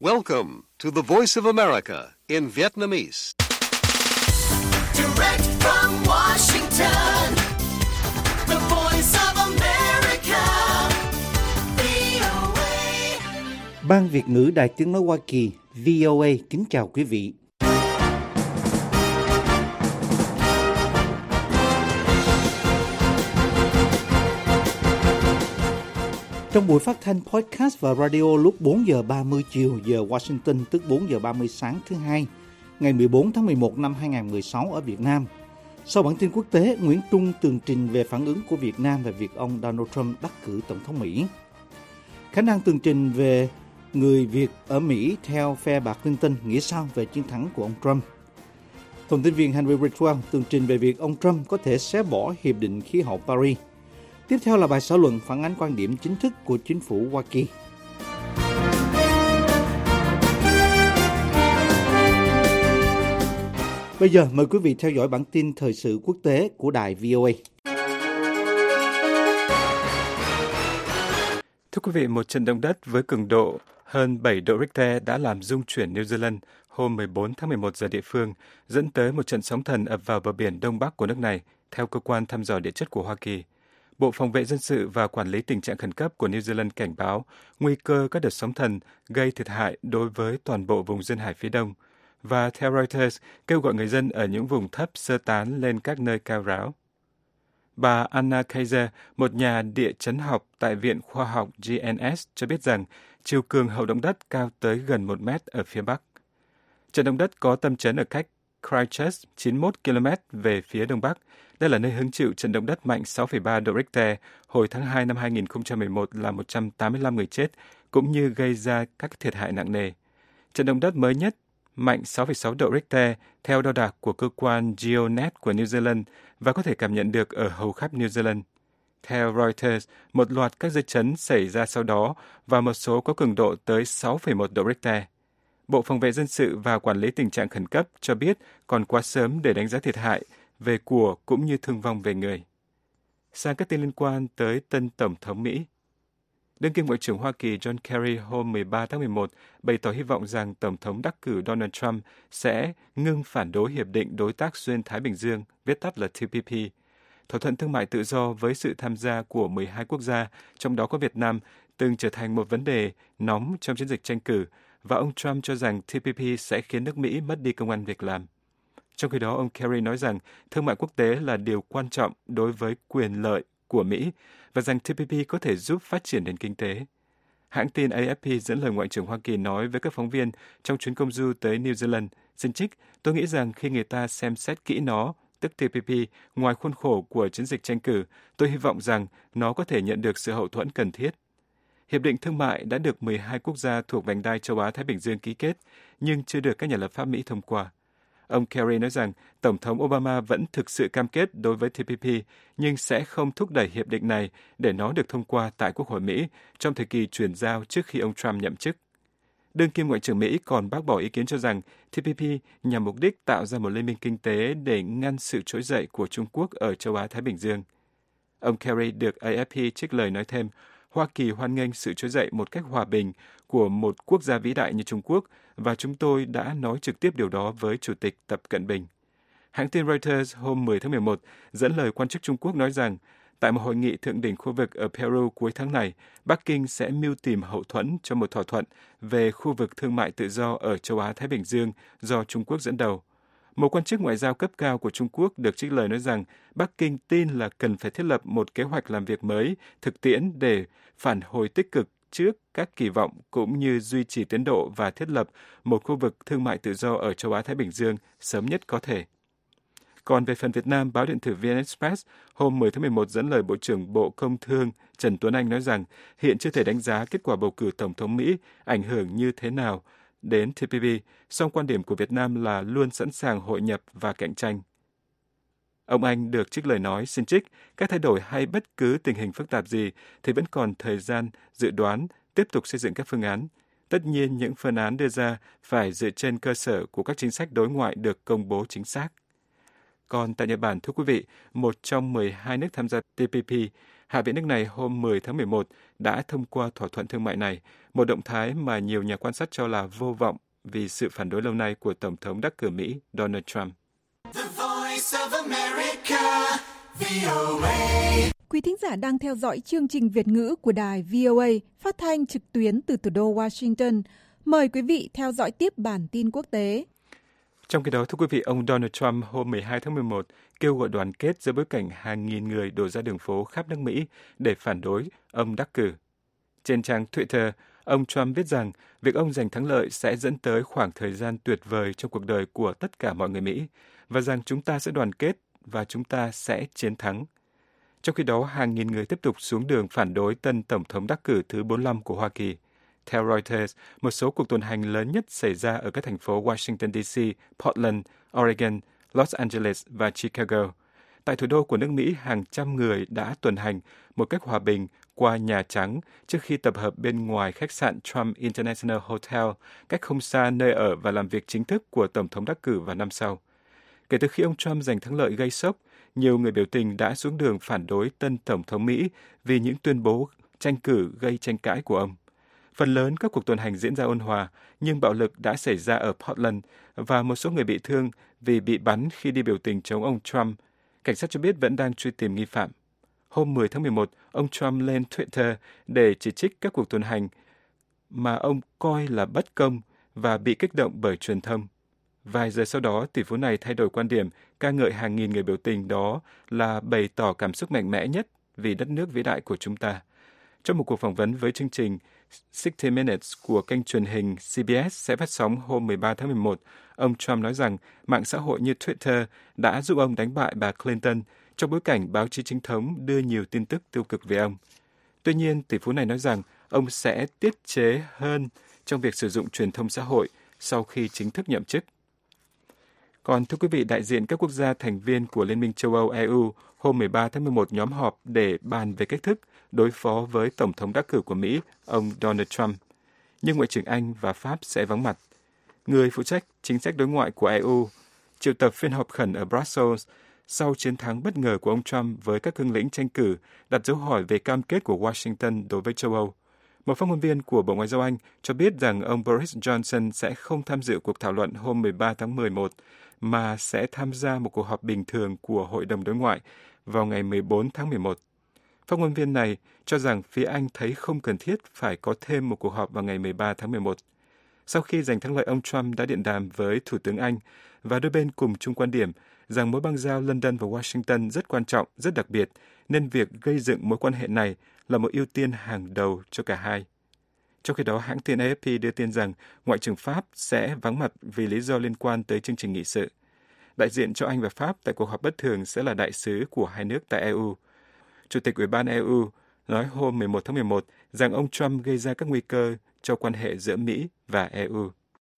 Welcome to the Voice of America in Vietnamese. Direct from Washington, the Voice of America, VOA. Ban Việt ngữ Đài Tiếng nói Hoa Kỳ, VOA kính chào quý vị. Trong buổi phát thanh podcast và radio lúc 4 giờ 30 chiều giờ Washington, tức 4 giờ 30 sáng thứ Hai, ngày 14 tháng 11 năm 2016 ở Việt Nam. Sau bản tin quốc tế, Nguyễn Trung tường trình về phản ứng của Việt Nam về việc ông Donald Trump đắc cử Tổng thống Mỹ. Khả năng tường trình về người Việt ở Mỹ theo phe bà Clinton nghĩ sao về chiến thắng của ông Trump. Thông tin viên Henry Ridgwell tường trình về việc ông Trump có thể xé bỏ Hiệp định Khí hậu Paris. Tiếp theo là bài xã luận phản ánh quan điểm chính thức của chính phủ Hoa Kỳ. Bây giờ mời quý vị theo dõi bản tin thời sự quốc tế của đài VOA. Thưa quý vị, một trận động đất với cường độ hơn 7 độ Richter đã làm rung chuyển New Zealand hôm 14 tháng 11 giờ địa phương, dẫn tới một trận sóng thần ập vào bờ biển đông bắc của nước này, theo cơ quan thăm dò địa chất của Hoa Kỳ. Bộ Phòng vệ Dân sự và Quản lý tình trạng khẩn cấp của New Zealand cảnh báo nguy cơ các đợt sóng thần gây thiệt hại đối với toàn bộ vùng duyên hải phía đông, và theo Reuters kêu gọi người dân ở những vùng thấp sơ tán lên các nơi cao ráo. Bà Anna Kaiser, một nhà địa chấn học tại Viện Khoa học GNS, cho biết rằng chiều cường hậu động đất cao tới gần 1 mét ở phía bắc. Trận động đất có tâm chấn ở cách Christchurch 91 km về phía đông bắc. Đây là nơi hứng chịu trận động đất mạnh 6,3 độ Richter hồi tháng 2 năm 2011 làm 185 người chết, cũng như gây ra các thiệt hại nặng nề. Trận động đất mới nhất mạnh 6,6 độ Richter theo đo đạc của cơ quan GeoNet của New Zealand và có thể cảm nhận được ở hầu khắp New Zealand. Theo Reuters, một loạt các dư chấn xảy ra sau đó và một số có cường độ tới 6,1 độ Richter. Bộ Phòng vệ Dân sự và Quản lý tình trạng khẩn cấp cho biết còn quá sớm để đánh giá thiệt hại về của cũng như thương vong về người. Sang các tin liên quan tới tân Tổng thống Mỹ. Đương kim Ngoại trưởng Hoa Kỳ John Kerry hôm 13 tháng 11 bày tỏ hy vọng rằng Tổng thống đắc cử Donald Trump sẽ ngưng phản đối Hiệp định Đối tác Xuyên Thái Bình Dương, viết tắt là TPP, thỏa thuận thương mại tự do với sự tham gia của 12 quốc gia, trong đó có Việt Nam, từng trở thành một vấn đề nóng trong chiến dịch tranh cử, và ông Trump cho rằng TPP sẽ khiến nước Mỹ mất đi công ăn việc làm. Trong khi đó, ông Kerry nói rằng thương mại quốc tế là điều quan trọng đối với quyền lợi của Mỹ và rằng TPP có thể giúp phát triển nền kinh tế. Hãng tin AFP dẫn lời Ngoại trưởng Hoa Kỳ nói với các phóng viên trong chuyến công du tới New Zealand, xin trích, tôi nghĩ rằng khi người ta xem xét kỹ nó, tức TPP, ngoài khuôn khổ của chiến dịch tranh cử, tôi hy vọng rằng nó có thể nhận được sự hậu thuẫn cần thiết. Hiệp định thương mại đã được 12 quốc gia thuộc vành đai châu Á-Thái Bình Dương ký kết, nhưng chưa được các nhà lập pháp Mỹ thông qua. Ông Kerry nói rằng Tổng thống Obama vẫn thực sự cam kết đối với TPP, nhưng sẽ không thúc đẩy hiệp định này để nó được thông qua tại Quốc hội Mỹ trong thời kỳ chuyển giao trước khi ông Trump nhậm chức. Đương kim Ngoại trưởng Mỹ còn bác bỏ ý kiến cho rằng TPP nhằm mục đích tạo ra một liên minh kinh tế để ngăn sự trỗi dậy của Trung Quốc ở châu Á-Thái Bình Dương. Ông Kerry được AFP trích lời nói thêm, Hoa Kỳ hoan nghênh sự trỗi dậy một cách hòa bình của một quốc gia vĩ đại như Trung Quốc, và chúng tôi đã nói trực tiếp điều đó với Chủ tịch Tập Cận Bình. Hãng tin Reuters hôm 10 tháng 11 dẫn lời quan chức Trung Quốc nói rằng, tại một hội nghị thượng đỉnh khu vực ở Peru cuối tháng này, Bắc Kinh sẽ mưu tìm hậu thuẫn cho một thỏa thuận về khu vực thương mại tự do ở châu Á-Thái Bình Dương do Trung Quốc dẫn đầu. Một quan chức ngoại giao cấp cao của Trung Quốc được trích lời nói rằng Bắc Kinh tin là cần phải thiết lập một kế hoạch làm việc mới, thực tiễn để phản hồi tích cực trước các kỳ vọng cũng như duy trì tiến độ và thiết lập một khu vực thương mại tự do ở châu Á-Thái Bình Dương sớm nhất có thể. Còn về phần Việt Nam, báo điện tử VN Express hôm 10 tháng 11 dẫn lời Bộ trưởng Bộ Công Thương Trần Tuấn Anh nói rằng hiện chưa thể đánh giá kết quả bầu cử Tổng thống Mỹ ảnh hưởng như thế nào đến TPP, song quan điểm của Việt Nam là luôn sẵn sàng hội nhập và cạnh tranh. Ông Anh được trích lời nói, xin trích, các thay đổi hay bất cứ tình hình phức tạp gì thì vẫn còn thời gian dự đoán, tiếp tục xây dựng các phương án. Tất nhiên, những phương án đưa ra phải dựa trên cơ sở của các chính sách đối ngoại được công bố chính xác. Còn tại Nhật Bản, thưa quý vị, một trong 12 nước tham gia TPP, Hạ viện nước này hôm 10 tháng 11 đã thông qua thỏa thuận thương mại này, một động thái mà nhiều nhà quan sát cho là vô vọng vì sự phản đối lâu nay của Tổng thống đắc cử Mỹ Donald Trump. The Voice of America, VOA. Quý thính giả đang theo dõi chương trình Việt ngữ của đài VOA phát thanh trực tuyến từ thủ đô Washington. Mời quý vị theo dõi tiếp bản tin quốc tế. Trong khi đó, thưa quý vị, ông Donald Trump hôm 12 tháng 11 kêu gọi đoàn kết giữa bối cảnh hàng nghìn người đổ ra đường phố khắp nước Mỹ để phản đối ông đắc cử. Trên trang Twitter, ông Trump viết rằng việc ông giành thắng lợi sẽ dẫn tới khoảng thời gian tuyệt vời trong cuộc đời của tất cả mọi người Mỹ và rằng chúng ta sẽ đoàn kết và chúng ta sẽ chiến thắng. Trong khi đó, hàng nghìn người tiếp tục xuống đường phản đối tân Tổng thống đắc cử thứ 45 của Hoa Kỳ. Theo Reuters, một số cuộc tuần hành lớn nhất xảy ra ở các thành phố Washington DC, Portland, Oregon, Los Angeles và Chicago. Tại thủ đô của nước Mỹ, hàng trăm người đã tuần hành một cách hòa bình qua Nhà Trắng trước khi tập hợp bên ngoài khách sạn Trump International Hotel, cách không xa nơi ở và làm việc chính thức của Tổng thống đắc cử vào năm sau. Kể từ khi ông Trump giành thắng lợi gây sốc, nhiều người biểu tình đã xuống đường phản đối tân Tổng thống Mỹ vì những tuyên bố tranh cử gây tranh cãi của ông. Phần lớn các cuộc tuần hành diễn ra ôn hòa, nhưng bạo lực đã xảy ra ở Portland và một số người bị thương vì bị bắn khi đi biểu tình chống ông Trump. Cảnh sát cho biết vẫn đang truy tìm nghi phạm. Hôm 10 tháng 11, ông Trump lên Twitter để chỉ trích các cuộc tuần hành mà ông coi là bất công và bị kích động bởi truyền thông. Vài giờ sau đó, tỷ phú này thay đổi quan điểm, ca ngợi hàng nghìn người biểu tình đó là bày tỏ cảm xúc mạnh mẽ nhất vì đất nước vĩ đại của chúng ta. Trong một cuộc phỏng vấn với chương trình 60 Minutes của kênh truyền hình CBS sẽ phát sóng hôm 13 tháng 11, ông Trump nói rằng mạng xã hội như Twitter đã giúp ông đánh bại bà Clinton trong bối cảnh báo chí chính thống đưa nhiều tin tức tiêu cực về ông. Tuy nhiên, tỷ phú này nói rằng ông sẽ tiết chế hơn trong việc sử dụng truyền thông xã hội sau khi chính thức nhậm chức. Còn thưa quý vị, đại diện các quốc gia thành viên của Liên minh châu Âu EU hôm 13 tháng 11 nhóm họp để bàn về cách thức đối phó với Tổng thống đắc cử của Mỹ, ông Donald Trump. Nhưng Ngoại trưởng Anh và Pháp sẽ vắng mặt. Người phụ trách chính sách đối ngoại của EU triệu tập phiên họp khẩn ở Brussels sau chiến thắng bất ngờ của ông Trump với các cương lĩnh tranh cử, đặt dấu hỏi về cam kết của Washington đối với châu Âu. Một phát ngôn viên của Bộ Ngoại giao Anh cho biết rằng ông Boris Johnson sẽ không tham dự cuộc thảo luận hôm 13 tháng 11, mà sẽ tham gia một cuộc họp bình thường của Hội đồng Đối ngoại vào ngày 14 tháng 11. Phát ngôn viên này cho rằng phía Anh thấy không cần thiết phải có thêm một cuộc họp vào ngày 13 tháng 11. Sau khi giành thắng lợi, ông Trump đã điện đàm với Thủ tướng Anh và đôi bên cùng chung quan điểm rằng mối bang giao London và Washington rất quan trọng, rất đặc biệt, nên việc gây dựng mối quan hệ này là một ưu tiên hàng đầu cho cả hai. Trong khi đó, hãng tin AFP đưa tin rằng Ngoại trưởng Pháp sẽ vắng mặt vì lý do liên quan tới chương trình nghị sự. Đại diện cho Anh và Pháp tại cuộc họp bất thường sẽ là đại sứ của hai nước tại EU. Chủ tịch Ủy ban EU nói hôm 11 tháng 11 rằng ông Trump gây ra các nguy cơ cho quan hệ giữa Mỹ và EU.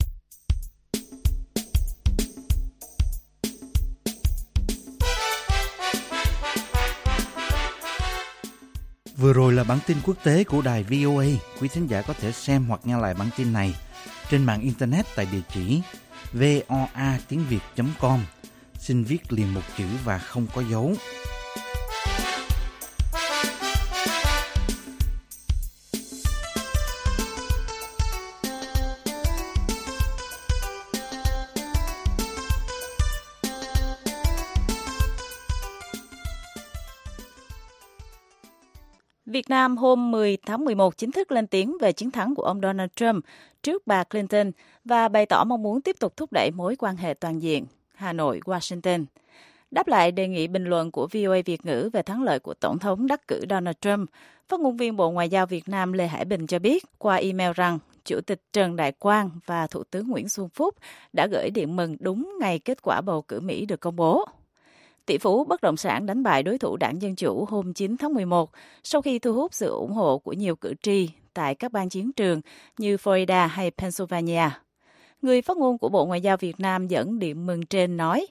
Vừa rồi là bản tin quốc tế của đài VOA. Quý thính giả có thể xem hoặc nghe lại bản tin này trên mạng Internet tại địa chỉ voa.tiếng.com. Xin viết liền một chữ và không có dấu. Việt Nam hôm 10 tháng 11 chính thức lên tiếng về chiến thắng của ông Donald Trump trước bà Clinton và bày tỏ mong muốn tiếp tục thúc đẩy mối quan hệ toàn diện Hà Nội, Washington. Đáp lại đề nghị bình luận của VOA Việt ngữ về thắng lợi của Tổng thống đắc cử Donald Trump, phát ngôn viên Bộ Ngoại giao Việt Nam Lê Hải Bình cho biết qua email rằng Chủ tịch Trần Đại Quang và Thủ tướng Nguyễn Xuân Phúc đã gửi điện mừng đúng ngày kết quả bầu cử Mỹ được công bố. Tỷ phú bất động sản đánh bại đối thủ Đảng Dân Chủ hôm 9 tháng 11 sau khi thu hút sự ủng hộ của nhiều cử tri tại các bang chiến trường như Florida hay Pennsylvania. Người phát ngôn của Bộ Ngoại giao Việt Nam dẫn điện mừng trên nói,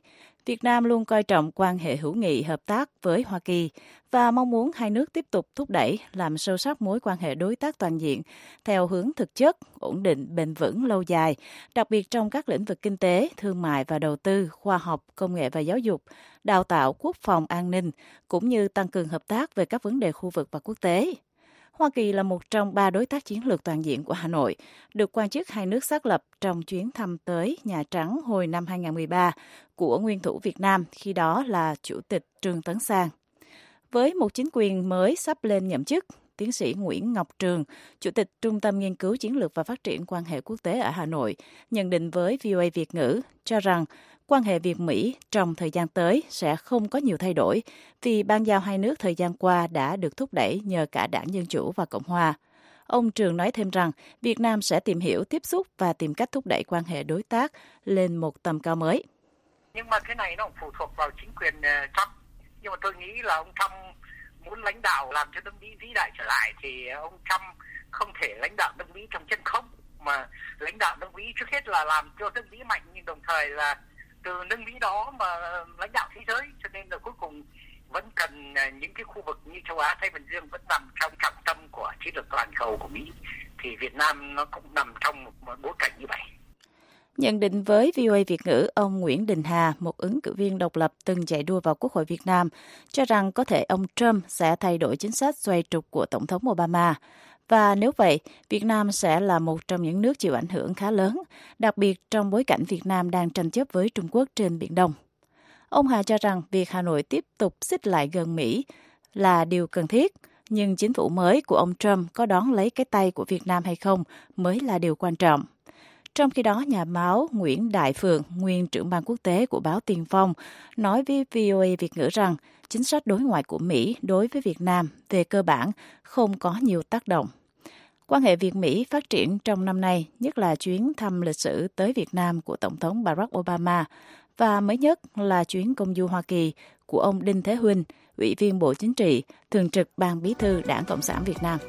Việt Nam luôn coi trọng quan hệ hữu nghị hợp tác với Hoa Kỳ và mong muốn hai nước tiếp tục thúc đẩy làm sâu sắc mối quan hệ đối tác toàn diện theo hướng thực chất, ổn định, bền vững, lâu dài, đặc biệt trong các lĩnh vực kinh tế, thương mại và đầu tư, khoa học, công nghệ và giáo dục, đào tạo, quốc phòng, an ninh, cũng như tăng cường hợp tác về các vấn đề khu vực và quốc tế. Hoa Kỳ là một trong 3 đối tác chiến lược toàn diện của Hà Nội, được quan chức hai nước xác lập trong chuyến thăm tới Nhà Trắng hồi năm 2013 của nguyên thủ Việt Nam, khi đó là Chủ tịch Trương Tấn Sang. Với một chính quyền mới sắp lên nhậm chức, tiến sĩ Nguyễn Ngọc Trường, Chủ tịch Trung tâm Nghiên cứu Chiến lược và Phát triển quan hệ quốc tế ở Hà Nội, nhận định với VOA Việt ngữ cho rằng quan hệ Việt-Mỹ trong thời gian tới sẽ không có nhiều thay đổi vì ban giao hai nước thời gian qua đã được thúc đẩy nhờ cả Đảng Dân Chủ và Cộng Hòa. Ông Trường nói thêm rằng Việt Nam sẽ tìm hiểu, tiếp xúc và tìm cách thúc đẩy quan hệ đối tác lên một tầm cao mới. Nhưng mà cái này nó cũng phụ thuộc vào chính quyền Trump. Nhưng mà tôi nghĩ là ông Trump muốn lãnh đạo làm cho nước Mỹ vĩ đại trở lại thì ông Trump không thể lãnh đạo nước Mỹ trong chân không, mà lãnh đạo nước Mỹ trước hết là làm cho nước Mỹ mạnh, nhưng đồng thời là từ nước Mỹ đó mà lãnh đạo thế giới. Cho nên là cuối cùng vẫn cần những cái khu vực như châu Á Thái Bình Dương vẫn nằm trong trọng tâm của chiến lược toàn cầu của Mỹ, thì Việt Nam nó cũng nằm trong một bối cảnh như vậy. Nhận định với VOA Việt ngữ, ông Nguyễn Đình Hà, một ứng cử viên độc lập từng chạy đua vào Quốc hội Việt Nam, cho rằng có thể ông Trump sẽ thay đổi chính sách xoay trục của Tổng thống Obama. Và nếu vậy, Việt Nam sẽ là một trong những nước chịu ảnh hưởng khá lớn, đặc biệt trong bối cảnh Việt Nam đang tranh chấp với Trung Quốc trên Biển Đông. Ông Hà cho rằng việc Hà Nội tiếp tục xích lại gần Mỹ là điều cần thiết, nhưng chính phủ mới của ông Trump có đón lấy cái tay của Việt Nam hay không mới là điều quan trọng. Trong khi đó, nhà báo Nguyễn Đại Phượng, nguyên trưởng ban quốc tế của báo Tiền Phong, nói với VOA Việt ngữ rằng chính sách đối ngoại của Mỹ đối với Việt Nam về cơ bản không có nhiều tác động. Quan hệ Việt-Mỹ phát triển trong năm nay, nhất là chuyến thăm lịch sử tới Việt Nam của Tổng thống Barack Obama và mới nhất là chuyến công du Hoa Kỳ của ông Đinh Thế Huynh, Ủy viên Bộ Chính trị, Thường trực Ban Bí thư Đảng Cộng sản Việt Nam.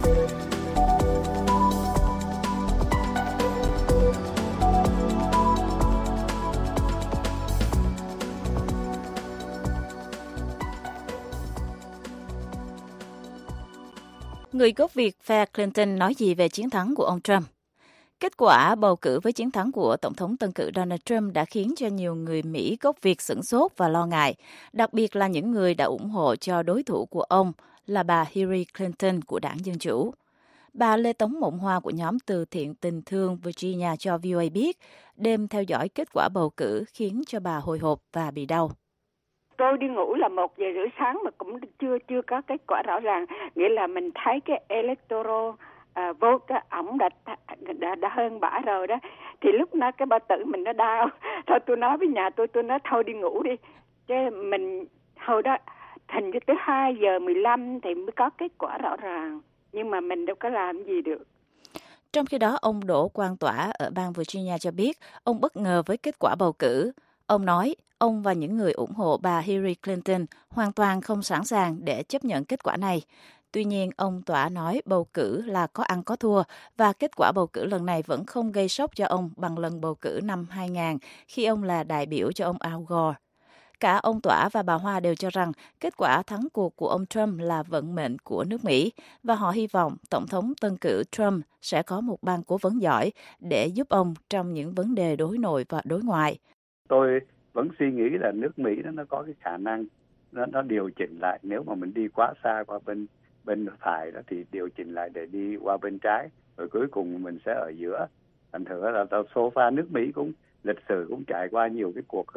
Người gốc Việt phe Clinton nói gì về chiến thắng của ông Trump? Kết quả bầu cử với chiến thắng của Tổng thống tân cử Donald Trump đã khiến cho nhiều người Mỹ gốc Việt sửng sốt và lo ngại, đặc biệt là những người đã ủng hộ cho đối thủ của ông là bà Hillary Clinton của Đảng Dân Chủ. Bà Lê Tống Mộng Hoa của nhóm từ thiện tình thương Virginia cho VOA biết, đêm theo dõi kết quả bầu cử khiến cho bà hồi hộp và bị đau. Tôi đi ngủ là 1:30 sáng mà cũng chưa có kết quả rõ ràng, nghĩa là mình thấy cái electoral vote đó, ổng đã hơn bả rồi đó, thì lúc đó cái bao tử mình nó đau. Thôi tôi nói với nhà tôi nói thôi đi ngủ đi, chứ mình hồi đó thành cho tới 2:15 thì mới có kết quả rõ ràng, nhưng mà mình đâu có làm gì được. Trong khi đó, ông Đỗ Quang Tỏa ở bang Virginia cho biết ông bất ngờ với kết quả bầu cử. Ông nói ông và những người ủng hộ bà Hillary Clinton hoàn toàn không sẵn sàng để chấp nhận kết quả này. Tuy nhiên, ông Tỏa nói bầu cử là có ăn có thua và kết quả bầu cử lần này vẫn không gây sốc cho ông bằng lần bầu cử năm 2000 khi ông là đại biểu cho ông Al Gore. Cả ông Tỏa và bà Hoa đều cho rằng kết quả thắng cuộc của ông Trump là vận mệnh của nước Mỹ và họ hy vọng Tổng thống tân cử Trump sẽ có một ban cố vấn giỏi để giúp ông trong những vấn đề đối nội và đối ngoại. Tôi vẫn suy nghĩ là nước Mỹ nó có cái khả năng nó điều chỉnh lại, nếu mà mình đi quá xa qua bên phải đó thì điều chỉnh lại để đi qua bên trái, rồi cuối cùng mình sẽ ở giữa. Thành thử là số pha nước Mỹ cũng lịch sử cũng trải qua nhiều cái cuộc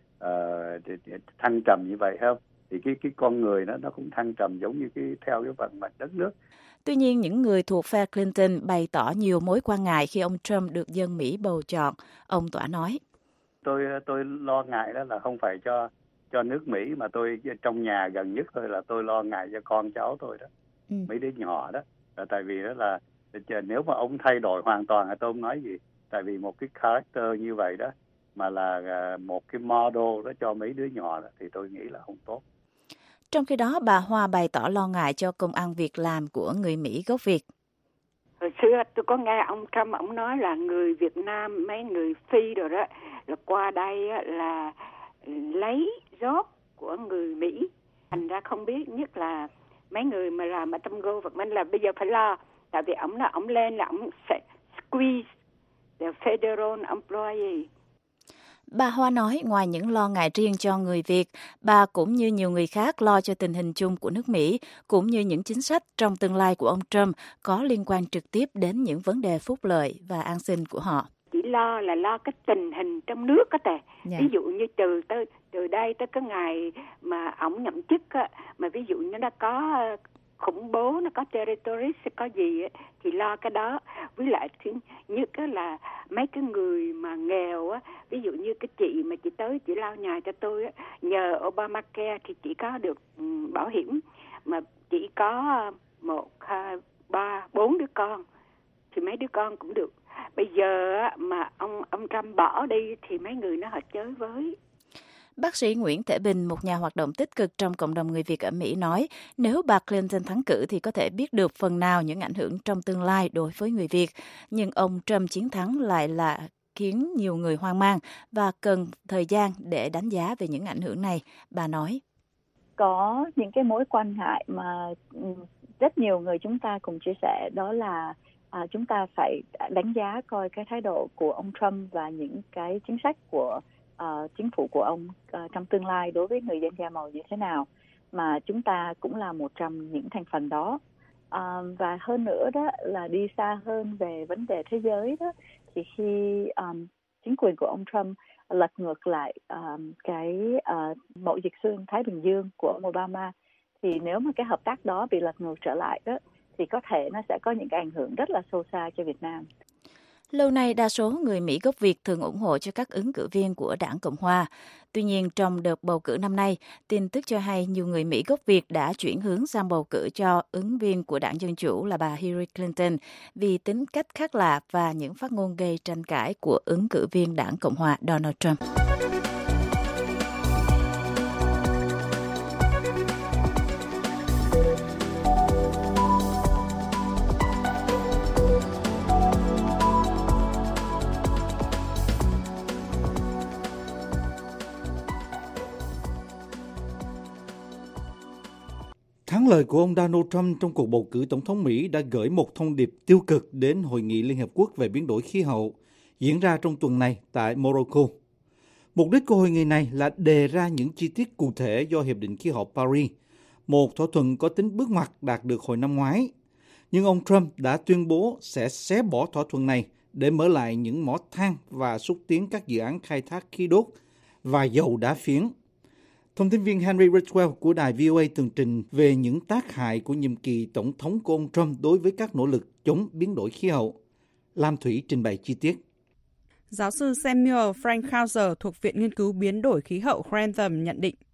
thăng trầm như vậy không? Thì cái con người nó cũng thăng trầm giống như theo cái vận mệnh đất nước. Tuy nhiên, những người thuộc phe Clinton bày tỏ nhiều mối quan ngại khi ông Trump được dân Mỹ bầu chọn. Ông Tỏa nói: Tôi lo ngại đó là không phải cho nước Mỹ, mà tôi trong nhà gần nhất thôi là tôi lo ngại cho con cháu tôi đó, mấy đứa nhỏ đó. Là tại vì đó là nếu mà ông thay đổi hoàn toàn thì tôi không nói gì. Tại vì một cái character như vậy đó mà là một cái model đó cho mấy đứa nhỏ đó, thì tôi nghĩ là không tốt. Trong khi đó, bà Hoa bày tỏ lo ngại cho công ăn việc làm của người Mỹ gốc Việt. Hồi xưa tôi có nghe ông Trump ông nói là người Việt Nam, mấy người Phi rồi đó, là qua đây là lấy job của người Mỹ. Thành ra không biết, nhất là mấy người mà làm ở trong government là bây giờ phải lo, tại vì ổng lên là ổng sẽ squeeze the federal employee. Bà Hoa nói ngoài những lo ngại riêng cho người Việt, bà cũng như nhiều người khác lo cho tình hình chung của nước Mỹ, cũng như những chính sách trong tương lai của ông Trump có liên quan trực tiếp đến những vấn đề phúc lợi và an sinh của họ. Chỉ lo cái tình hình trong nước có thể. Ví dụ như từ đây tới cái ngày mà ổng nhậm chức á, mà ví dụ như nó có khủng bố, nó có terrorist, có gì á, thì lo cái đó. Với lại như cái là mấy cái người mà nghèo á, ví dụ như cái chị mà chị tới chị lau nhà cho tôi á, nhờ Obamacare thì chị có được bảo hiểm, mà chỉ có 1, 2, 3, 4 đứa con thì mấy đứa con cũng được. Bây giờ á, mà ông Trump bỏ đi thì mấy người nó họ chới với. Bác sĩ Nguyễn Thể Bình, một nhà hoạt động tích cực trong cộng đồng người Việt ở Mỹ nói, nếu bà Clinton thắng cử thì có thể biết được phần nào những ảnh hưởng trong tương lai đối với người Việt. Nhưng ông Trump chiến thắng lại là khiến nhiều người hoang mang và cần thời gian để đánh giá về những ảnh hưởng này. Bà nói, có những cái mối quan ngại mà rất nhiều người chúng ta cùng chia sẻ, đó là chúng ta phải đánh giá coi cái thái độ của ông Trump và những cái chính sách của chính phủ của ông trong tương lai đối với người dân da màu như thế nào, mà chúng ta cũng là một trong những thành phần đó. Và hơn nữa đó là đi xa hơn về vấn đề thế giới đó, thì khi chính quyền của ông Trump lật ngược lại cái mậu dịch xuyên Thái Bình Dương của ông Obama, thì nếu mà cái hợp tác đó bị lật ngược trở lại đó, thì có thể nó sẽ có những cái ảnh hưởng rất là sâu xa cho Việt Nam. Lâu nay, đa số người Mỹ gốc Việt thường ủng hộ cho các ứng cử viên của Đảng Cộng Hòa. Tuy nhiên, trong đợt bầu cử năm nay, tin tức cho hay nhiều người Mỹ gốc Việt đã chuyển hướng sang bầu cử cho ứng viên của Đảng Dân Chủ là bà Hillary Clinton vì tính cách khác lạ và những phát ngôn gây tranh cãi của ứng cử viên Đảng Cộng Hòa Donald Trump. Thắng lợi của ông Donald Trump trong cuộc bầu cử tổng thống Mỹ đã gửi một thông điệp tiêu cực đến Hội nghị Liên Hợp Quốc về biến đổi khí hậu diễn ra trong tuần này tại Morocco. Mục đích của hội nghị này là đề ra những chi tiết cụ thể do Hiệp định Khí hậu Paris, một thỏa thuận có tính bước ngoặt đạt được hồi năm ngoái. Nhưng ông Trump đã tuyên bố sẽ xé bỏ thỏa thuận này để mở lại những mỏ than và xúc tiến các dự án khai thác khí đốt và dầu đá phiến. Thông tin viên Henry Ridgwell của đài VOA tường trình về những tác hại của nhiệm kỳ tổng thống của ông Trump đối với các nỗ lực chống biến đổi khí hậu. Lam Thủy trình bày chi tiết. Giáo sư Samuel Frankhauser thuộc Viện Nghiên cứu Biến đổi Khí hậu Grantham nhận định.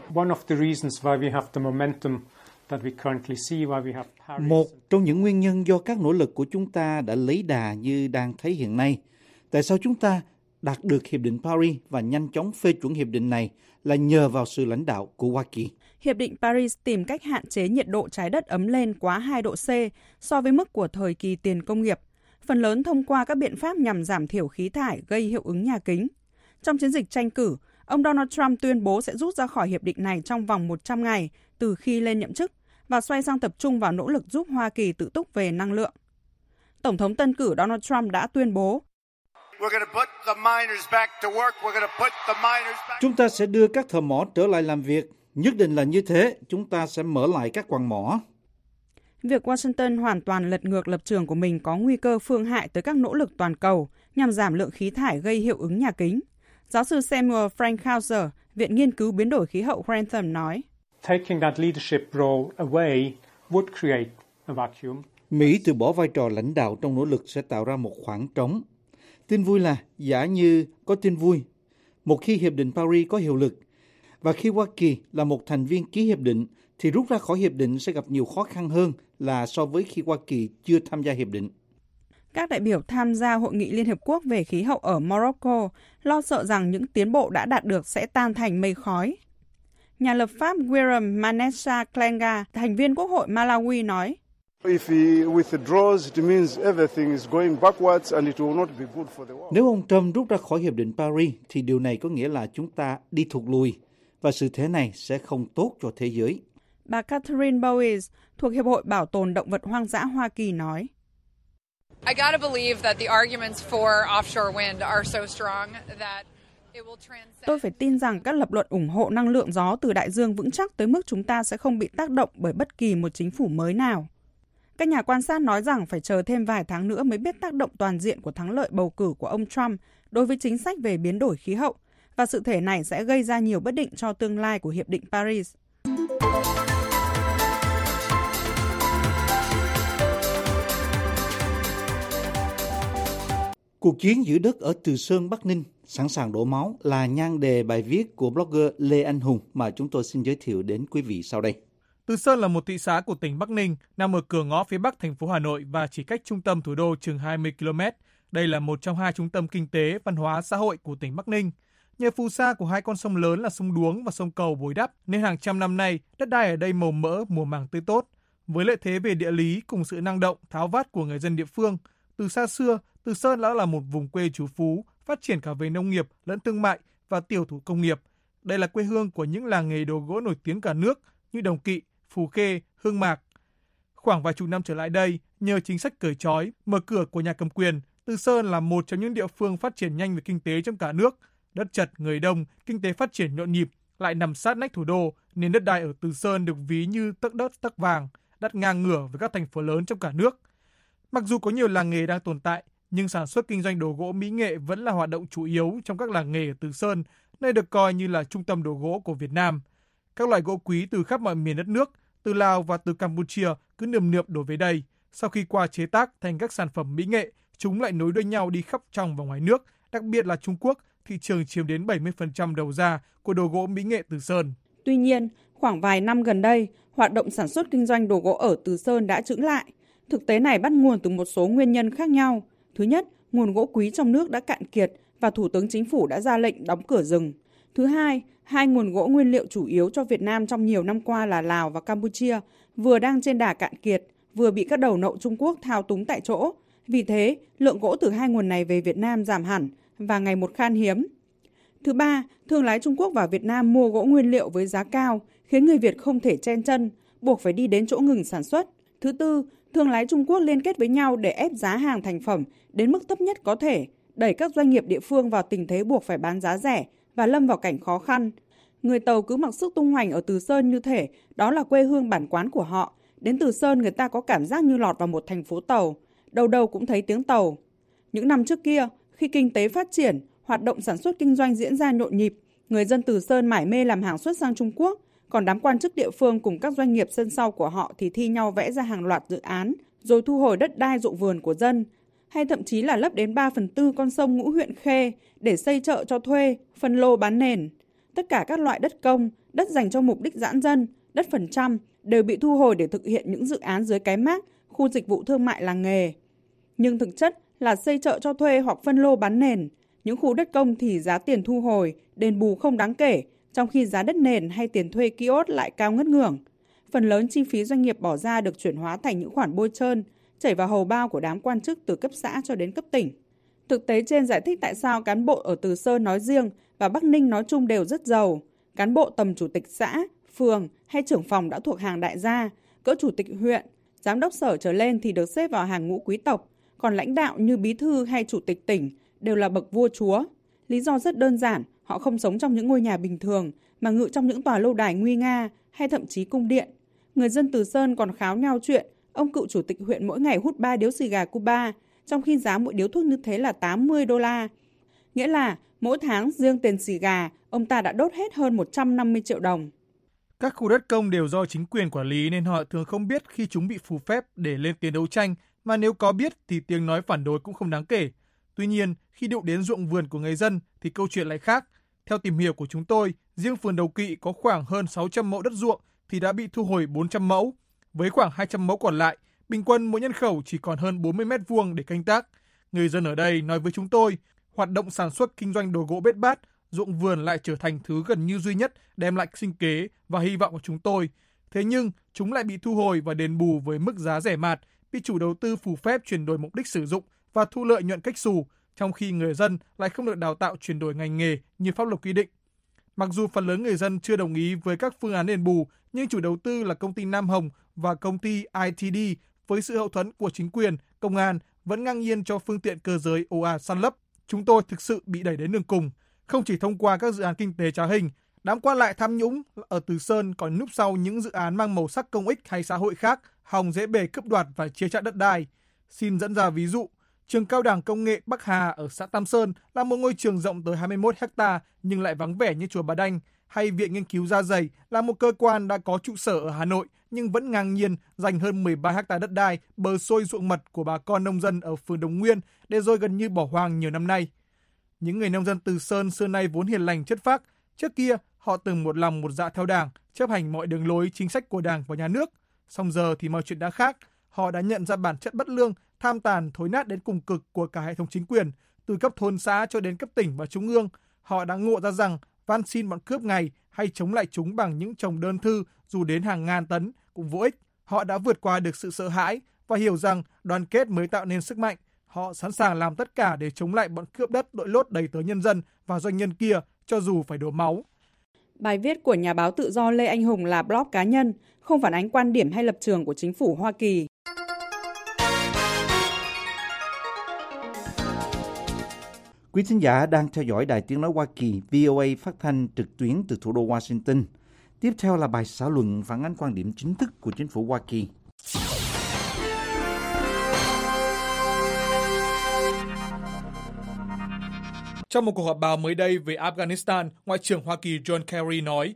Một trong những nguyên nhân do các nỗ lực của chúng ta đã lấy đà như đang thấy hiện nay. Tại sao chúng ta đạt được Hiệp định Paris và nhanh chóng phê chuẩn hiệp định này là nhờ vào sự lãnh đạo của Hoa Kỳ. Hiệp định Paris tìm cách hạn chế nhiệt độ trái đất ấm lên quá 2 độ C so với mức của thời kỳ tiền công nghiệp, phần lớn thông qua các biện pháp nhằm giảm thiểu khí thải gây hiệu ứng nhà kính. Trong chiến dịch tranh cử, ông Donald Trump tuyên bố sẽ rút ra khỏi hiệp định này trong vòng 100 ngày từ khi lên nhậm chức và xoay sang tập trung vào nỗ lực giúp Hoa Kỳ tự túc về năng lượng. Tổng thống tân cử Donald Trump đã tuyên bố, chúng ta sẽ đưa các thợ mỏ trở lại làm việc. Nhất định là như thế, chúng ta sẽ mở lại các quặng mỏ. Việc Washington hoàn toàn lật ngược lập trường của mình có nguy cơ phương hại tới các nỗ lực toàn cầu nhằm giảm lượng khí thải gây hiệu ứng nhà kính. Giáo sư Samuel Frankhauser, Viện Nghiên cứu Biến đổi Khí hậu Grantham nói, Mỹ từ bỏ vai trò lãnh đạo trong nỗ lực sẽ tạo ra một khoảng trống. Tin vui là, giả như có tin vui, một khi Hiệp định Paris có hiệu lực, và khi Hoa Kỳ là một thành viên ký hiệp định, thì rút ra khỏi hiệp định sẽ gặp nhiều khó khăn hơn là so với khi Hoa Kỳ chưa tham gia hiệp định. Các đại biểu tham gia Hội nghị Liên Hợp Quốc về khí hậu ở Morocco lo sợ rằng những tiến bộ đã đạt được sẽ tan thành mây khói. Nhà lập pháp William Manessa Klenga, thành viên Quốc hội Malawi nói, Nếu ông Trump rút ra khỏi Hiệp định Paris, thì điều này có nghĩa là chúng ta đi thụt lùi, và sự thế này sẽ không tốt cho thế giới. Bà Catherine Bowes thuộc Hiệp hội Bảo tồn Động vật Hoang dã Hoa Kỳ nói. I gotta believe that the arguments for offshore wind are so strong that it will transcend. Tôi phải tin rằng các lập luận ủng hộ năng lượng gió từ đại dương vững chắc tới mức chúng ta sẽ không bị tác động bởi bất kỳ một chính phủ mới nào. Các nhà quan sát nói rằng phải chờ thêm vài tháng nữa mới biết tác động toàn diện của thắng lợi bầu cử của ông Trump đối với chính sách về biến đổi khí hậu, và sự thể này sẽ gây ra nhiều bất định cho tương lai của Hiệp định Paris. Cuộc chiến giữ đất ở Từ Sơn, Bắc Ninh sẵn sàng đổ máu là nhan đề bài viết của blogger Lê Anh Hùng mà chúng tôi xin giới thiệu đến quý vị sau đây. Từ Sơn là một thị xã của tỉnh Bắc Ninh, nằm ở cửa ngõ phía bắc thành phố Hà Nội và chỉ cách trung tâm thủ đô chừng 20 km. Đây là một trong hai trung tâm kinh tế, văn hóa, xã hội của tỉnh Bắc Ninh. Nhờ phù sa của hai con sông lớn là sông Đuống và sông Cầu bồi đắp nên hàng trăm năm nay đất đai ở đây màu mỡ, mùa màng tươi tốt. Với lợi thế về địa lý cùng sự năng động, tháo vát của người dân địa phương, từ xa xưa, Từ Sơn đã là một vùng quê trú phú, phát triển cả về nông nghiệp lẫn thương mại và tiểu thủ công nghiệp. Đây là quê hương của những làng nghề đồ gỗ nổi tiếng cả nước như Đồng Kỵ, Phú Khê, Hương Mạc. Khoảng vài chục năm trở lại đây, nhờ chính sách cởi trói, mở cửa của nhà cầm quyền, Từ Sơn là một trong những địa phương phát triển nhanh về kinh tế trong cả nước. Đất chật, người đông, kinh tế phát triển nhộn nhịp, lại nằm sát nách thủ đô, nên đất đai ở Từ Sơn được ví như tấc đất tấc vàng, đắt ngang ngửa với các thành phố lớn trong cả nước. Mặc dù có nhiều làng nghề đang tồn tại, nhưng sản xuất kinh doanh đồ gỗ mỹ nghệ vẫn là hoạt động chủ yếu trong các làng nghề ở Từ Sơn, nơi được coi như là trung tâm đồ gỗ của Việt Nam. Các loại gỗ quý từ khắp mọi miền đất nước, từ Lào và từ Campuchia cứ nườm nượp đổ về đây. Sau khi qua chế tác thành các sản phẩm mỹ nghệ, chúng lại nối đuôi nhau đi khắp trong và ngoài nước, đặc biệt là Trung Quốc, thị trường chiếm đến 70% đầu ra của đồ gỗ mỹ nghệ Từ Sơn. Tuy nhiên, khoảng vài năm gần đây, hoạt động sản xuất kinh doanh đồ gỗ ở Từ Sơn đã chững lại. Thực tế này bắt nguồn từ một số nguyên nhân khác nhau. Thứ nhất, nguồn gỗ quý trong nước đã cạn kiệt và Thủ tướng Chính phủ đã ra lệnh đóng cửa rừng. Thứ hai, hai nguồn gỗ nguyên liệu chủ yếu cho Việt Nam trong nhiều năm qua là Lào và Campuchia vừa đang trên đà cạn kiệt, vừa bị các đầu nậu Trung Quốc thao túng tại chỗ. Vì thế, lượng gỗ từ hai nguồn này về Việt Nam giảm hẳn và ngày một khan hiếm. Thứ ba, thương lái Trung Quốc vào Việt Nam mua gỗ nguyên liệu với giá cao, khiến người Việt không thể chen chân, buộc phải đi đến chỗ ngừng sản xuất. Thứ tư, thương lái Trung Quốc liên kết với nhau để ép giá hàng thành phẩm đến mức thấp nhất có thể, đẩy các doanh nghiệp địa phương vào tình thế buộc phải bán giá rẻ và lâm vào cảnh khó khăn. Người Tàu cứ mặc sức tung hoành ở Từ Sơn như thể đó là quê hương bản quán của họ. Đến Từ Sơn người ta có cảm giác như lọt vào một thành phố tàu, đâu đâu cũng thấy tiếng tàu. Những năm trước kia, khi kinh tế phát triển, hoạt động sản xuất kinh doanh diễn ra nhộn nhịp, người dân Từ Sơn mải mê làm hàng xuất sang Trung Quốc, còn đám quan chức địa phương cùng các doanh nghiệp sân sau của họ thì thi nhau vẽ ra hàng loạt dự án, rồi thu hồi đất đai ruộng vườn của dân, hay thậm chí là lấp đến 3/4 con sông Ngũ huyện Khê để xây chợ cho thuê, phân lô bán nền. Tất cả các loại đất công, đất dành cho mục đích giãn dân, đất phần trăm đều bị thu hồi để thực hiện những dự án dưới cái mác khu dịch vụ thương mại làng nghề. Nhưng thực chất là xây chợ cho thuê hoặc phân lô bán nền. Những khu đất công thì giá tiền thu hồi, đền bù không đáng kể, trong khi giá đất nền hay tiền thuê kiosk lại cao ngất ngưởng. Phần lớn chi phí doanh nghiệp bỏ ra được chuyển hóa thành những khoản bôi trơn, chảy vào hầu bao của đám quan chức từ cấp xã cho đến cấp tỉnh. Thực tế trên giải thích tại sao cán bộ ở Từ Sơn nói riêng và Bắc Ninh nói chung đều rất giàu. Cán bộ tầm chủ tịch xã, phường hay trưởng phòng đã thuộc hàng đại gia, cỡ chủ tịch huyện, giám đốc sở trở lên thì được xếp vào hàng ngũ quý tộc, còn lãnh đạo như bí thư hay chủ tịch tỉnh đều là bậc vua chúa. Lý do rất đơn giản, họ không sống trong những ngôi nhà bình thường mà ngự trong những tòa lâu đài nguy nga hay thậm chí cung điện. Người dân Từ Sơn còn kháo nhau chuyện ông cựu chủ tịch huyện mỗi ngày hút 3 điếu xì gà Cuba, trong khi giá mỗi điếu thuốc như thế là $80. Nghĩa là mỗi tháng riêng tiền xì gà, ông ta đã đốt hết hơn 150 triệu đồng. Các khu đất công đều do chính quyền quản lý nên họ thường không biết khi chúng bị phù phép để lên tiếng đấu tranh, mà nếu có biết thì tiếng nói phản đối cũng không đáng kể. Tuy nhiên, khi đụng đến ruộng vườn của người dân thì câu chuyện lại khác. Theo tìm hiểu của chúng tôi, riêng phường Đầu Kỵ có khoảng hơn 600 mẫu đất ruộng thì đã bị thu hồi 400 mẫu. Với khoảng 200 mẫu còn lại, bình quân mỗi nhân khẩu chỉ còn hơn 40 mét vuông để canh tác. Người dân ở đây nói với chúng tôi, hoạt động sản xuất kinh doanh đồ gỗ bết bát, ruộng vườn lại trở thành thứ gần như duy nhất đem lại sinh kế và hy vọng của chúng tôi. Thế nhưng chúng lại bị thu hồi và đền bù với mức giá rẻ mạt, bị chủ đầu tư phù phép chuyển đổi mục đích sử dụng và thu lợi nhuận cách xù, trong khi người dân lại không được đào tạo chuyển đổi ngành nghề như pháp luật quy định. Mặc dù phần lớn người dân chưa đồng ý với các phương án đền bù, nhưng chủ đầu tư là công ty Nam Hồng và công ty ITD với sự hậu thuẫn của chính quyền, công an vẫn ngang nhiên cho phương tiện cơ giới ồ ạt san lấp. Chúng tôi thực sự bị đẩy đến đường cùng. Không chỉ thông qua các dự án kinh tế trá hình, đám quan lại tham nhũng ở Từ Sơn còn núp sau những dự án mang màu sắc công ích hay xã hội khác, hòng dễ bề cướp đoạt và chia chác đất đai. Xin dẫn ra ví dụ, trường cao đẳng công nghệ Bắc Hà ở xã Tam Sơn là một ngôi trường rộng tới 21 ha nhưng lại vắng vẻ như chùa Bà Đanh, hay Viện Nghiên cứu Da Giày là một cơ quan đã có trụ sở ở Hà Nội nhưng vẫn ngang nhiên dành hơn 13 ha đất đai bờ xôi ruộng mật của bà con nông dân ở phường Đồng Nguyên để rồi gần như bỏ hoang nhiều năm nay. Những người nông dân Từ Sơn xưa nay vốn hiền lành chất phác, trước kia họ từng một lòng một dạ theo Đảng, chấp hành mọi đường lối chính sách của Đảng và nhà nước. Song giờ thì mọi chuyện đã khác, họ đã nhận ra bản chất bất lương, tham tàn, thối nát đến cùng cực của cả hệ thống chính quyền, từ cấp thôn xã cho đến cấp tỉnh và trung ương. Họ đã ngộ ra rằng van xin bọn cướp ngày hay chống lại chúng bằng những chồng đơn thư dù đến hàng ngàn tấn cũng vô ích. Họ đã vượt qua được sự sợ hãi và hiểu rằng đoàn kết mới tạo nên sức mạnh. Họ sẵn sàng làm tất cả để chống lại bọn cướp đất đội lốt đầy tớ nhân dân và doanh nhân kia, cho dù phải đổ máu. Bài viết của nhà báo tự do Lê Anh Hùng là blog cá nhân, không phản ánh quan điểm hay lập trường của chính phủ Hoa Kỳ. Quý thính giả đang theo dõi Đài Tiếng nói Hoa Kỳ VOA phát thanh trực tuyến từ thủ đô Washington. Tiếp theo là bài xã luận phản ánh quan điểm chính thức của chính phủ Hoa Kỳ. Trong một cuộc họp báo mới đây về Afghanistan, Ngoại trưởng Hoa Kỳ John Kerry nói,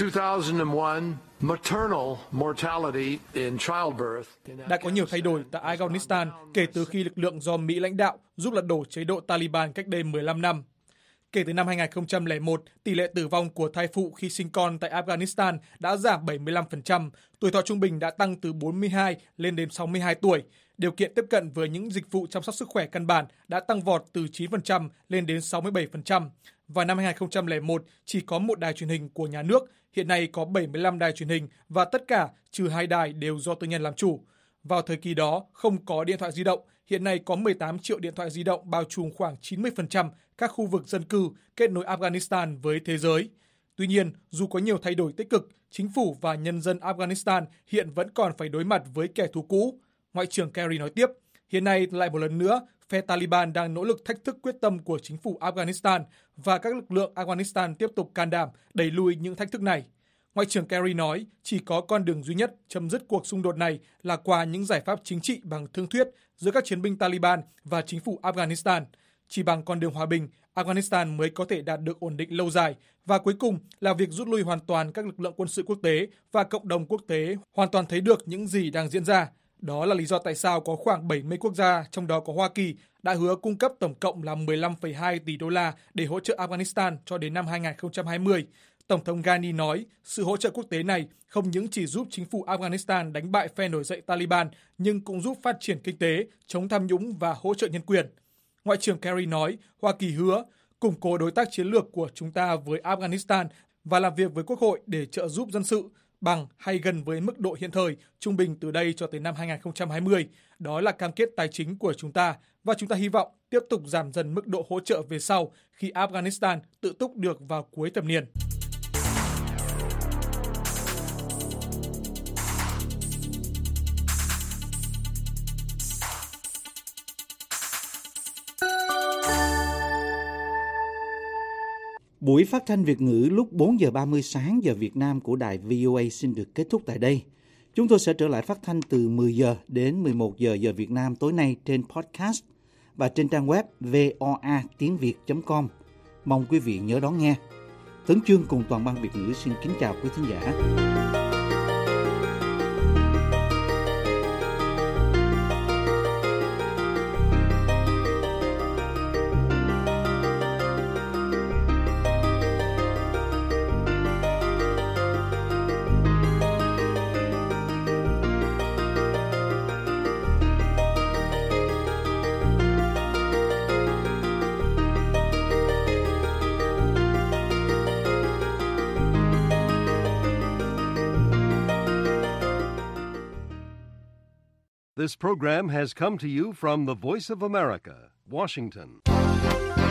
đã có nhiều thay đổi tại Afghanistan kể từ khi lực lượng do Mỹ lãnh đạo giúp lật đổ chế độ Taliban cách đây 15 năm. Kể từ năm 2001, tỷ lệ tử vong của thai phụ khi sinh con tại Afghanistan đã giảm 75%, tuổi thọ trung bình đã tăng từ 42 lên đến 62 tuổi. Điều kiện tiếp cận với những dịch vụ chăm sóc sức khỏe căn bản đã tăng vọt từ 9% lên đến 67%. Vào năm 2001, chỉ có một đài truyền hình của nhà nước, hiện nay có 75 đài truyền hình và tất cả trừ 2 đài đều do tư nhân làm chủ. Vào thời kỳ đó, không có điện thoại di động, hiện nay có 18 triệu điện thoại di động bao trùm khoảng 90% các khu vực dân cư kết nối Afghanistan với thế giới. Tuy nhiên, dù có nhiều thay đổi tích cực, chính phủ và nhân dân Afghanistan hiện vẫn còn phải đối mặt với kẻ thù cũ. Ngoại trưởng Kerry nói tiếp, hiện nay lại một lần nữa, phe Taliban đang nỗ lực thách thức quyết tâm của chính phủ Afghanistan và các lực lượng Afghanistan tiếp tục can đảm đẩy lùi những thách thức này. Ngoại trưởng Kerry nói chỉ có con đường duy nhất chấm dứt cuộc xung đột này là qua những giải pháp chính trị bằng thương thuyết giữa các chiến binh Taliban và chính phủ Afghanistan. Chỉ bằng con đường hòa bình, Afghanistan mới có thể đạt được ổn định lâu dài. Và cuối cùng là việc rút lui hoàn toàn các lực lượng quân sự quốc tế và cộng đồng quốc tế hoàn toàn thấy được những gì đang diễn ra. Đó là lý do tại sao có khoảng 70 quốc gia, trong đó có Hoa Kỳ, đã hứa cung cấp tổng cộng là 15,2 tỷ đô la để hỗ trợ Afghanistan cho đến năm 2020. Tổng thống Ghani nói sự hỗ trợ quốc tế này không những chỉ giúp chính phủ Afghanistan đánh bại phe nổi dậy Taliban, nhưng cũng giúp phát triển kinh tế, chống tham nhũng và hỗ trợ nhân quyền. Ngoại trưởng Kerry nói Hoa Kỳ hứa củng cố đối tác chiến lược của chúng ta với Afghanistan và làm việc với Quốc hội để trợ giúp dân sự bằng hay gần với mức độ hiện thời, trung bình từ đây cho tới năm 2020. Đó là cam kết tài chính của chúng ta và chúng ta hy vọng tiếp tục giảm dần mức độ hỗ trợ về sau khi Afghanistan tự túc được vào cuối thập niên. Buổi phát thanh Việt ngữ lúc 4 giờ 30 sáng giờ Việt Nam của đài VOA xin được kết thúc tại đây. Chúng tôi sẽ trở lại phát thanh từ 10 giờ đến 11 giờ giờ Việt Nam tối nay trên podcast và trên trang web voatiengviet.com. Mong quý vị nhớ đón nghe. Tấn Chương cùng toàn ban Việt ngữ xin kính chào quý thính giả. This program has come to you from the Voice of America, Washington.